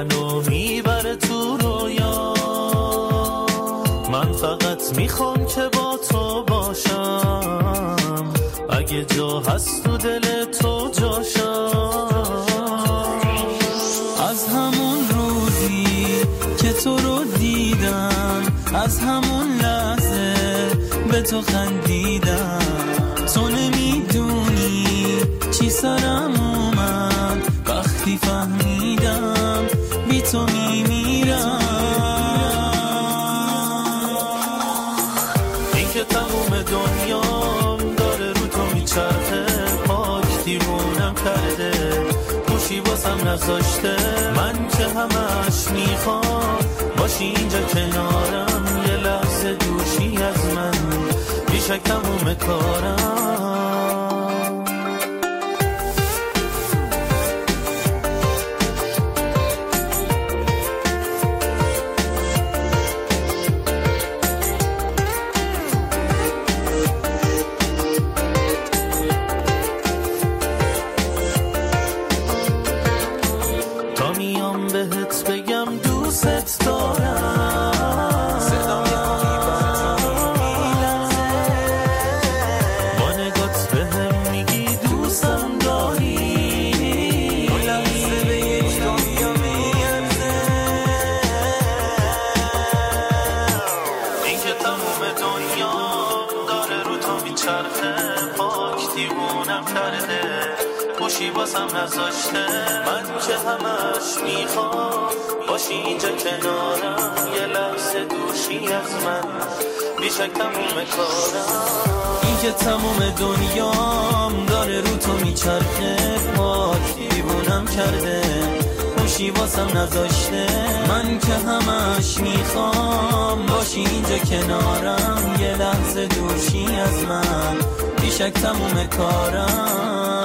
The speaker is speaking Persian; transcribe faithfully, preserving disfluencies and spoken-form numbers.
منو میبره تو رویا. من فقط میخوام که با تو باشم، اگه جا هست تو دل تو جاشم. از همون روزی که تو رو دیدم، از همون لحظه به تو خندیدم. تو نمیدونی چی سرم اومد وقتی فهمیدم بی تو میمیرم. این که تموم دنیام داره رو تو میچرخه، پاک دیوونم کرده، گوشی باسم نذاشته. من که همش میخوام باشی اینجا کنارم، یه لحظه دوشی از من، بیشک تموم کارم. تا میام بهت بگم دوست دارم، صدام میلرزه، با نگات بهم میگی دوستم داری، لحظه به یک دنیا میارزه. این که تموم دنیا داره رو تو میچرخه، پاک دیوونم کرده، گوشی باسم نذاشته. من که همش میخوام باشی اینجا کنارم، یه لحظه دوشی از من، بیشک تموم کارم. این که تموم دنیام داره رو تو میچرخه، پاک دیوونم کرده، گوشی باسم نذاشته. من که همش میخوام باشی اینجا کنارم، یه لحظه دوشی از من، بیشک تموم کارم.